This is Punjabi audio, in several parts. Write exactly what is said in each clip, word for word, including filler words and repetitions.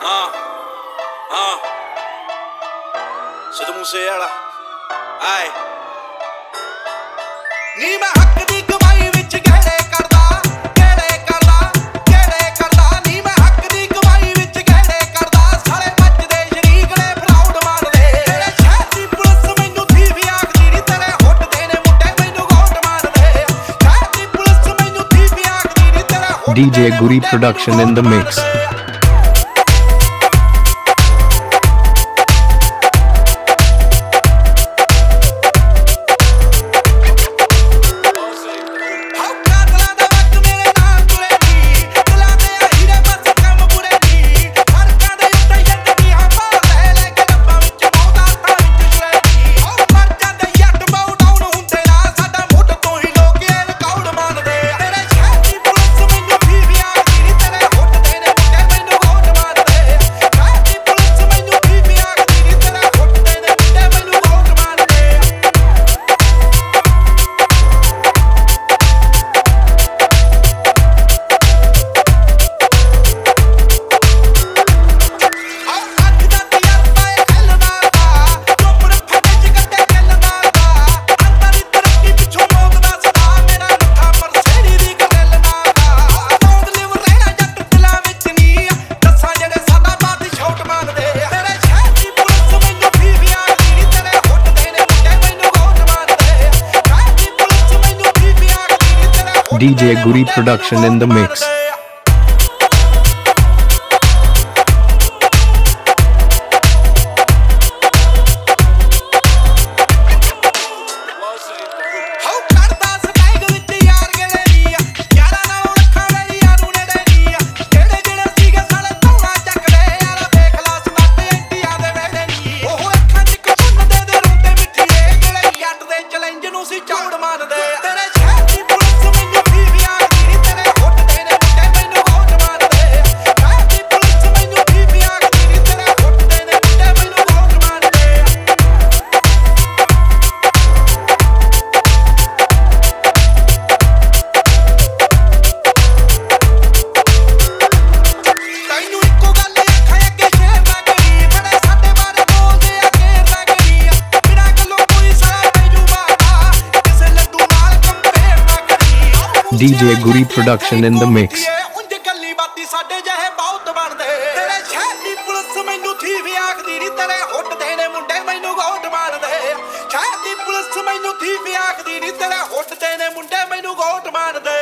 ਹਾਂ ਹਾਂ ਸਿੱਧੂ ਮੂਸੇ ਵਾਲਾ ਆਏ ਨੀ ਮੈਂ ਹੱਕ ਦੀ ਕਮਾਈ ਵਿੱਚ ਗਹਿਰੇ ਕਰਦਾ ਗਹਿਰੇ ਕਰਦਾ ਗਹਿਰੇ ਕਰਦਾ ਨੀ ਮੈਂ ਹੱਕ ਦੀ ਕਮਾਈ ਵਿੱਚ ਗਹਿਰੇ ਕਰਦਾ ਸਾਲੇ ਮੱਚਦੇ ਸ਼ਰੀਕਲੇ ਫਰਾਉਡ ਮਾਰਦੇ ਤੇਰੇ ਸ਼ਹਿਰ ਦੀ ਪੁਲਿਸ ਮੈਨੂੰ ਥੀ ਵੀ ਆਖਦੀ ਨੀ ਤੇਰੇ ਹੁੱਟਦੇ ਨੇ ਮੁੰਡੇ ਮੈਨੂੰ ਗੋਟ ਮਾਰਦੇ ਸ਼ਹਿਰ ਦੀ ਪੁਲਿਸ ਮੈਨੂੰ ਥੀ ਵੀ ਆਖਦੀ ਨੀ ਤੇਰੇ D J Guri production in the mix. D J Guri production in the mix. D J Guri production in the mix. ਸਾਡੇ ਜਿਹੇ ਬਹੁਤ ਬਣਦੇ ਤੇਰੇ ਸ਼ਹਿਰ ਦੀ ਪੁਲਿਸ ਮੈਨੂੰ ਥੀ ਵੀ ਆਖਦੀ ਨੀ ਤੇਰੇ ਹੁੱਟਦੇ ਨੇ ਮੁੰਡੇ ਮੈਨੂੰ ਗੋਟ ਮਾਰਦੇ ਸ਼ਹਿਰ ਦੀ ਪੁਲਿਸ ਮੈਨੂੰ ਥੀ ਵੀ ਆਖਦੀ ਨੀ ਤੇਰੇ ਹੁੱਟਦੇ ਨੇ ਮੁੰਡੇ ਮੈਨੂੰ ਗੋਟ ਮਾਰਦੇ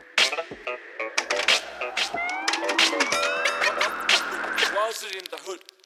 in the hood.